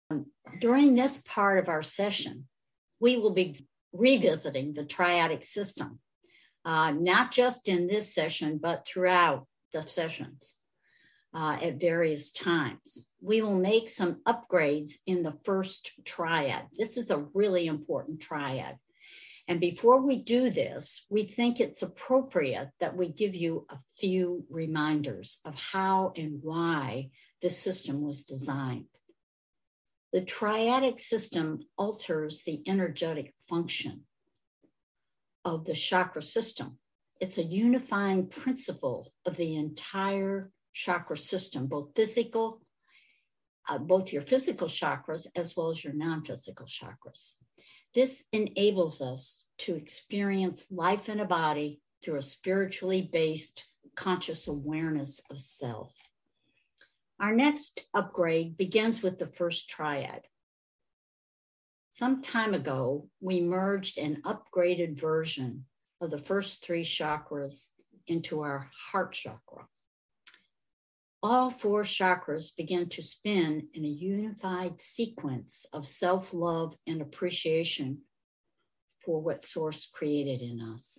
During this part of our session, we will be revisiting the triadic system, not just in this session, but throughout the sessions at various times. We will make some upgrades in the first triad. This is a really important triad. And before we do this, we think it's appropriate that we give you a few reminders of how and why the system was designed. The triadic system alters the energetic function of the chakra system. It's a unifying principle of the entire chakra system, both your physical chakras as well as your non-physical chakras. This enables us to experience life in a body through a spiritually based conscious awareness of self. Our next upgrade begins with the first triad. Some time ago, we merged an upgraded version of the first three chakras into our heart chakra. All four chakras begin to spin in a unified sequence of self-love and appreciation for what Source created in us.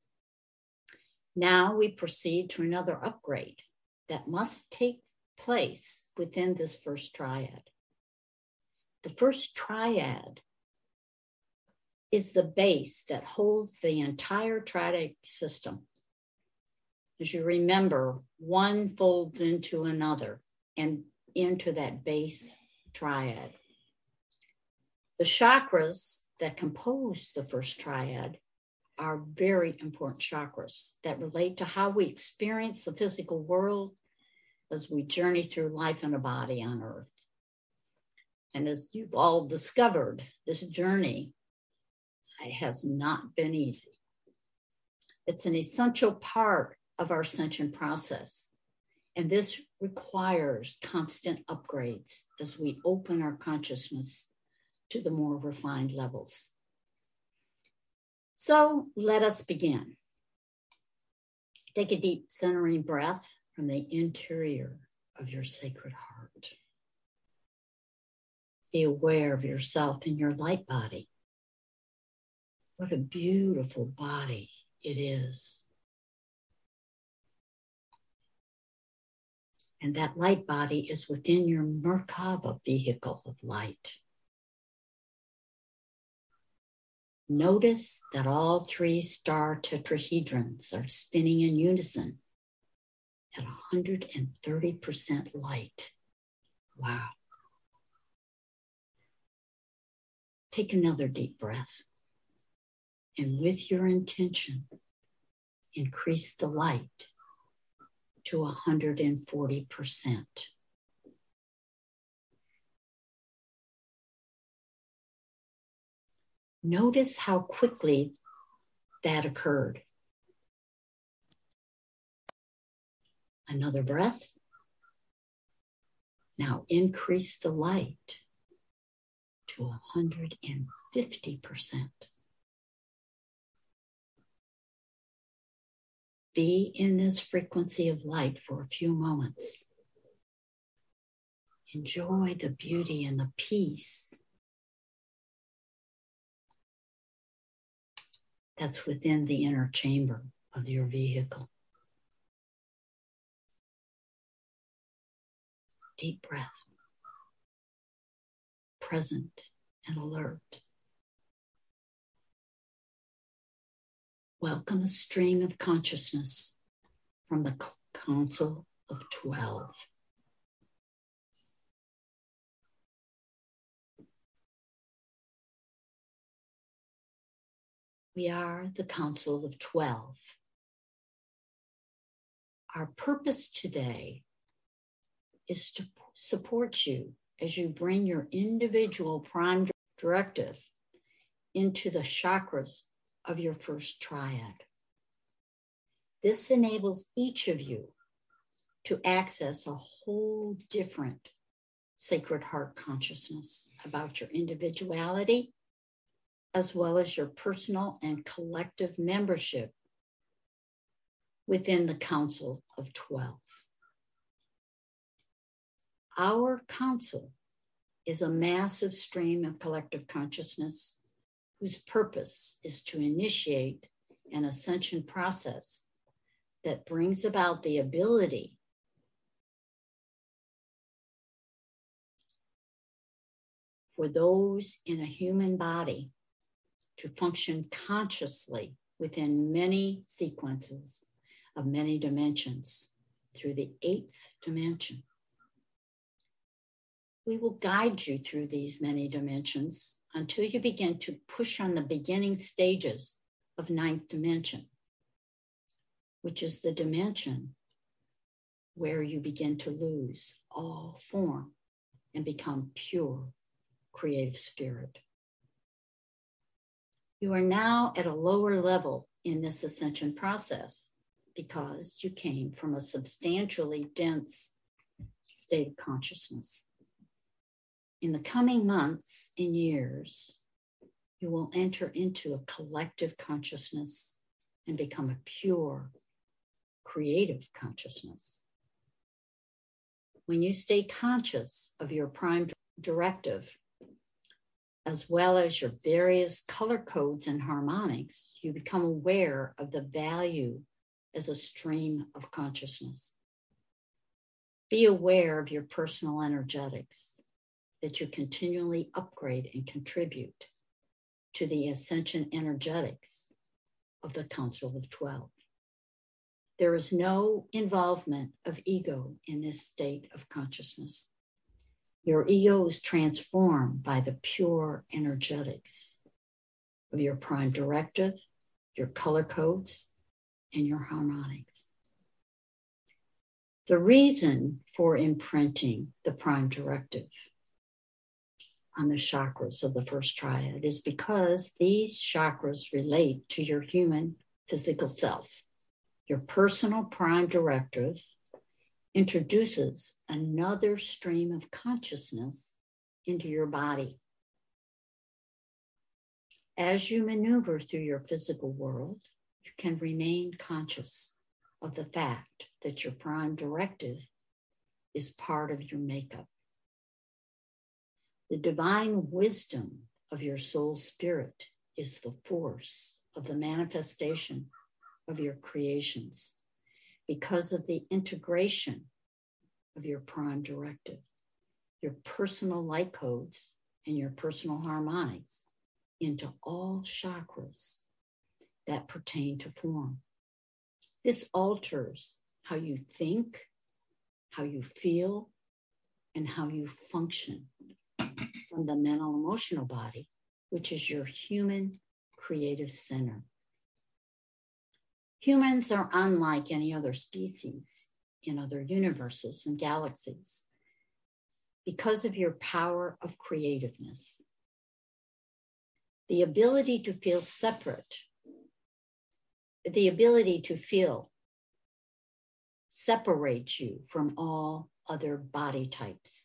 Now we proceed to another upgrade that must take place within this first triad. The first triad is the base that holds the entire triadic system. As you remember, one folds into another and into that base triad. The chakras that compose the first triad are very important chakras that relate to how we experience the physical world as we journey through life in a body on Earth. And as you've all discovered, this journey has not been easy. It's an essential part of our ascension process. And this requires constant upgrades as we open our consciousness to the more refined levels. So let us begin. Take a deep centering breath from the interior of your sacred heart. Be aware of yourself in your light body. What a beautiful body it is. And that light body is within your Merkaba vehicle of light. Notice that all three star tetrahedrons are spinning in unison at 130% light. Wow. Take another deep breath. And with your intention, increase the light to 140%. Notice how quickly that occurred. Another breath. Now increase the light to 150%. Be in this frequency of light for a few moments. Enjoy the beauty and the peace that's within the inner chamber of your vehicle. Deep breath. Present and alert. Welcome a stream of consciousness from the Council of 12. We are the Council of 12. Our purpose today is to support you as you bring your individual prime directive into the chakras of your first triad. This enables each of you to access a whole different sacred heart consciousness about your individuality, as well as your personal and collective membership within the Council of 12. Our council is a massive stream of collective consciousness whose purpose is to initiate an ascension process that brings about the ability for those in a human body to function consciously within many sequences of many dimensions through the 8th dimension. We will guide you through these many dimensions until you begin to push on the beginning stages of 9th dimension, which is the dimension where you begin to lose all form and become pure creative spirit. You are now at a lower level in this ascension process because you came from a substantially dense state of consciousness. In the coming months and years, you will enter into a collective consciousness and become a pure, creative consciousness. When you stay conscious of your prime directive, as well as your various color codes and harmonics, you become aware of the value as a stream of consciousness. Be aware of your personal energetics, that you continually upgrade and contribute to the ascension energetics of the Council of 12. There is no involvement of ego in this state of consciousness. Your ego is transformed by the pure energetics of your prime directive, your color codes, and your harmonics. The reason for imprinting the prime directive on the chakras of the first triad is because these chakras relate to your human physical self. Your personal prime directive introduces another stream of consciousness into your body. As you maneuver through your physical world, you can remain conscious of the fact that your prime directive is part of your makeup. The divine wisdom of your soul spirit is the force of the manifestation of your creations because of the integration of your prime directive, your personal light codes, and your personal harmonics into all chakras that pertain to form. This alters how you think, how you feel, and how you function from the mental emotional body, which is your human creative center. Humans are unlike any other species in other universes and galaxies because of your power of creativeness. The ability to feel separate, the ability to feel separates you from all other body types.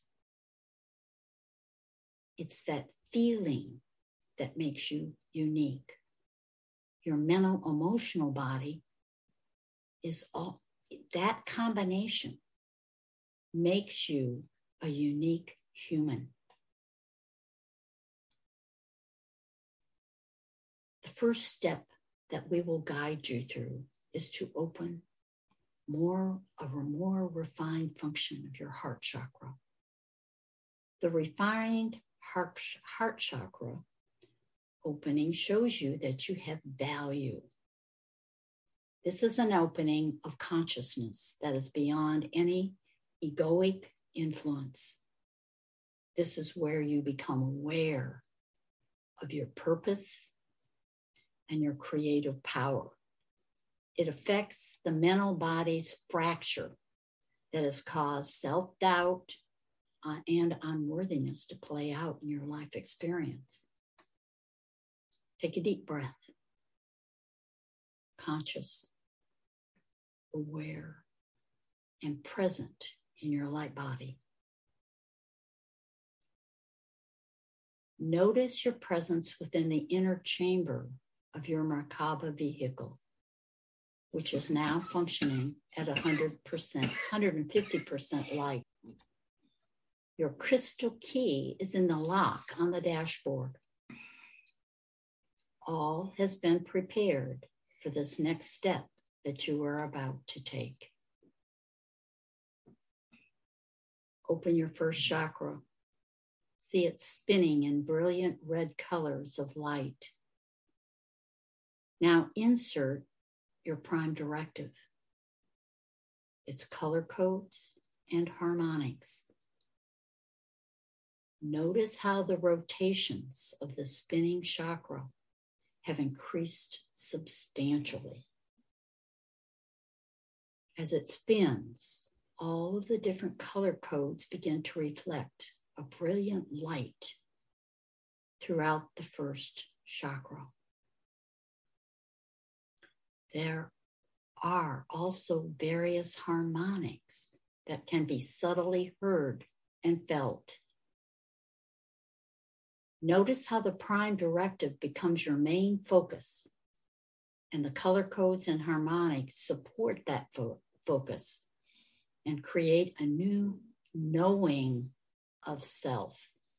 It's that feeling that makes you unique. Your mental emotional body is all, that combination makes you a unique human. The first step that we will guide you through is to open a more refined function of your heart chakra. The refined heart chakra opening shows you that you have value. This is an opening of consciousness that is beyond any egoic influence. This is where you become aware of your purpose and your creative power. It affects the mental body's fracture that has caused self-doubt and unworthiness to play out in your life experience. Take a deep breath. Conscious, aware, and present in your light body. Notice your presence within the inner chamber of your Merkaba vehicle, which is now functioning at 150% light. Your crystal key is in the lock on the dashboard. All has been prepared for this next step that you are about to take. Open your first chakra. See it spinning in brilliant red colors of light. Now insert your prime directive, its color codes and harmonics. Notice how the rotations of the spinning chakra have increased substantially. As it spins, all of the different color codes begin to reflect a brilliant light throughout the first chakra. There are also various harmonics that can be subtly heard and felt. Notice how the prime directive becomes your main focus, and the color codes and harmonics support that focus and create a new knowing of self.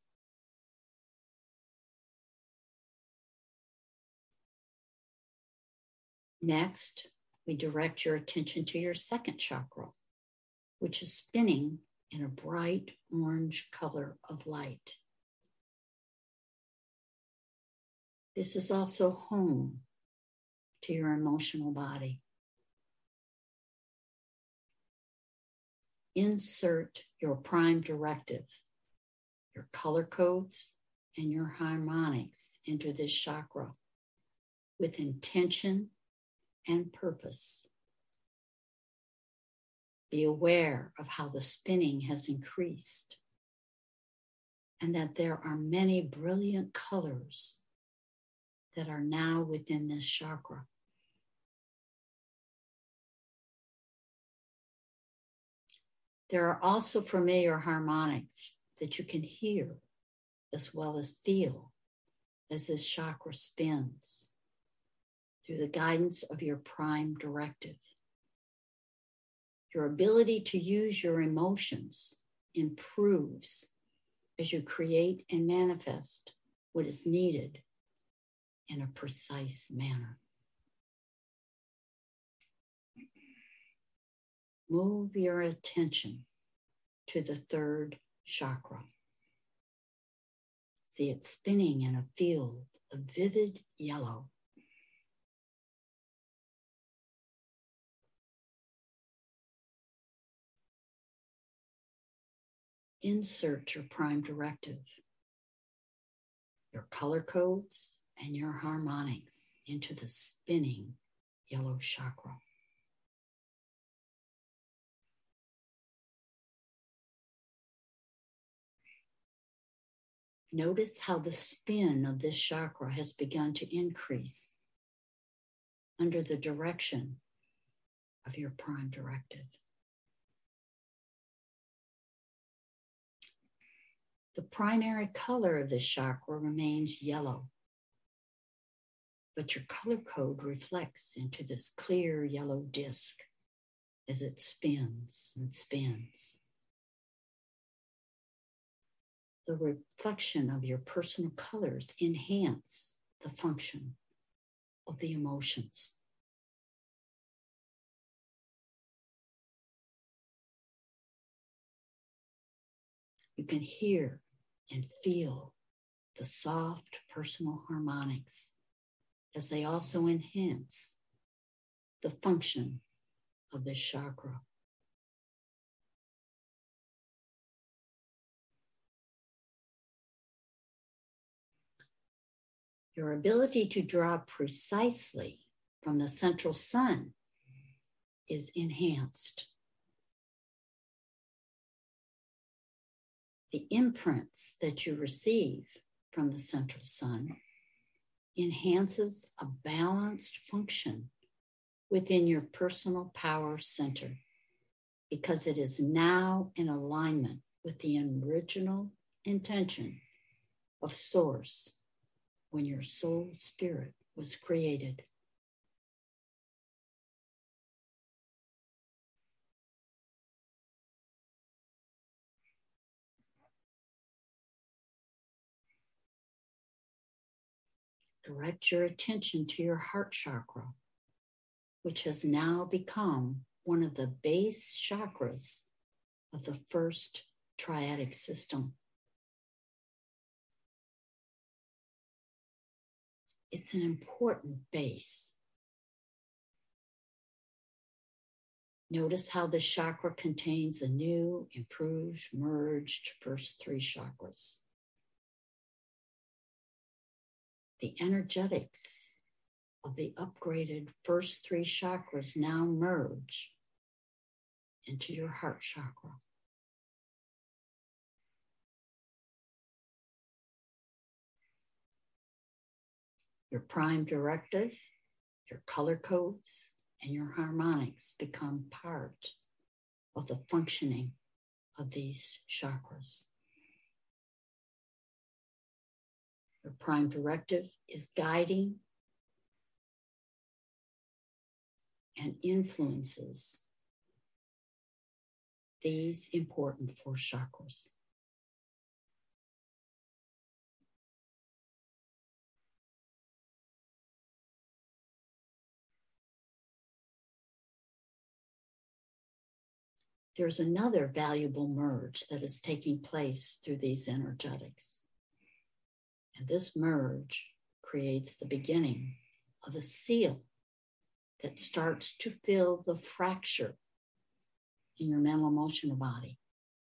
Next, we direct your attention to your second chakra, which is spinning in a bright orange color of light. This is also home to your emotional body. Insert your prime directive, your color codes, and your harmonics into this chakra with intention and purpose. Be aware of how the spinning has increased and that there are many brilliant colors that are now within this chakra. There are also familiar harmonics that you can hear as well as feel as this chakra spins through the guidance of your prime directive. Your ability to use your emotions improves as you create and manifest what is needed in a precise manner. Move your attention to the third chakra. See it spinning in a field of vivid yellow. Insert your prime directive, your color codes, and your harmonics into the spinning yellow chakra. Notice how the spin of this chakra has begun to increase under the direction of your prime directive. The primary color of this chakra remains yellow, but your color code reflects into this clear yellow disc as it spins and spins. The reflection of your personal colors enhance the function of the emotions. You can hear and feel the soft personal harmonics as they also enhance the function of this chakra. Your ability to draw precisely from the central sun is enhanced. The imprints that you receive from the central sun enhances a balanced function within your personal power center because it is now in alignment with the original intention of Source when your soul spirit was created. direct your attention to your heart chakra, which has now become one of the base chakras of the first triadic system. It's an important base. Notice how this chakra contains the new, improved, merged first three chakras. The energetics of the upgraded first three chakras now merge into your heart chakra. Your prime directive, your color codes, and your harmonics become part of the functioning of these chakras. Your prime directive is guiding and influences these important four chakras. There's another valuable merge that is taking place through these energetics. And this merge creates the beginning of a seal that starts to fill the fracture in your mental emotional body.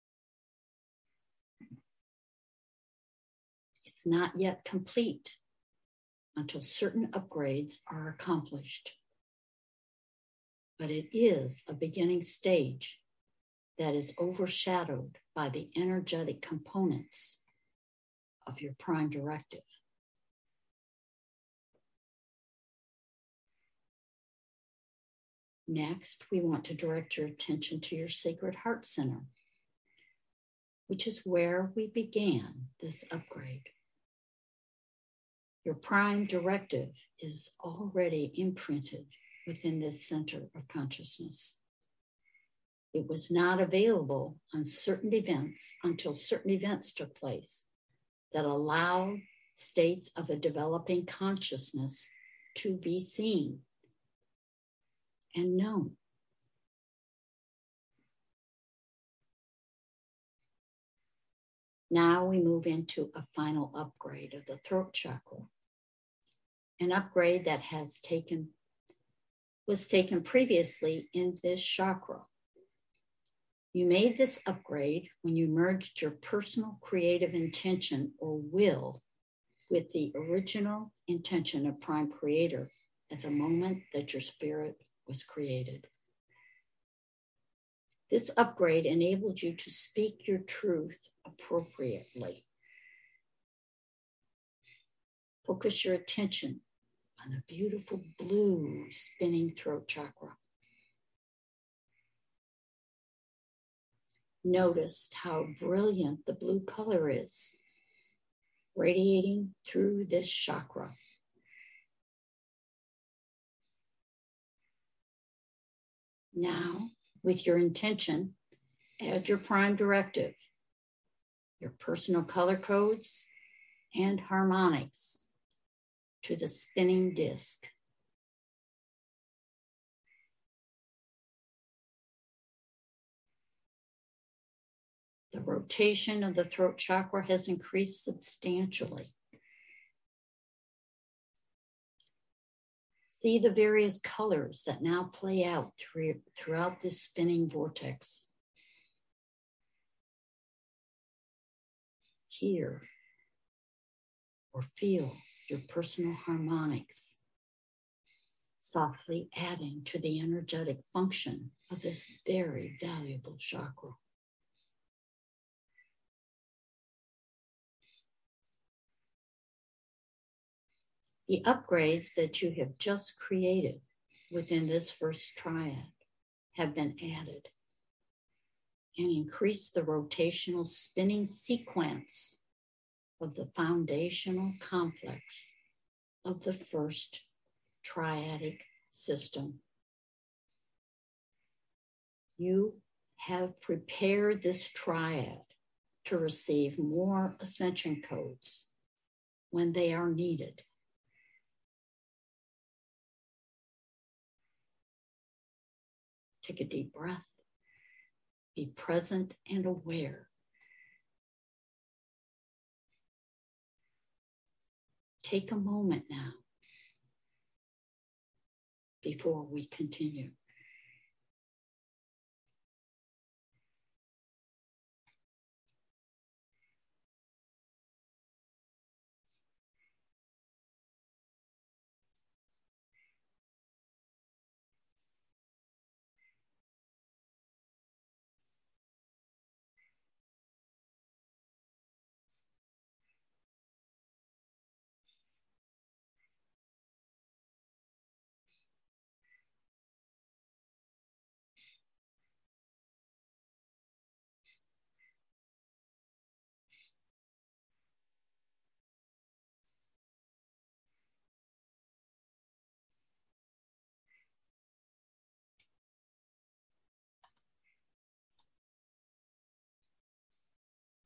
It's not yet complete until certain upgrades are accomplished. But it is a beginning stage that is overshadowed by the energetic components of your prime directive. Next, we want to direct your attention to your sacred heart center, which is where we began this upgrade. Your prime directive is already imprinted within this center of consciousness. It was not available on certain events until certain events took place that allowed states of a developing consciousness to be seen and known. Now we move into a final upgrade of the throat chakra, an upgrade that was taken previously in this chakra. You made this upgrade when you merged your personal creative intention or will with the original intention of Prime Creator at the moment that your spirit was created. This upgrade enabled you to speak your truth appropriately. Focus your attention on the beautiful blue spinning throat chakra. Notice how brilliant the blue color is, radiating through this chakra. Now, with your intention, add your prime directive, your personal color codes, and harmonics to the spinning disc. The rotation of the throat chakra has increased substantially. See the various colors that now play out throughout this spinning vortex. Hear or feel your personal harmonics softly adding to the energetic function of this very valuable chakra. The upgrades that you have just created within this first triad have been added and increase the rotational spinning sequence of the foundational complex of the first triadic system. You have prepared this triad to receive more ascension codes when they are needed. Take a deep breath. Be present and aware. Take a moment now before we continue.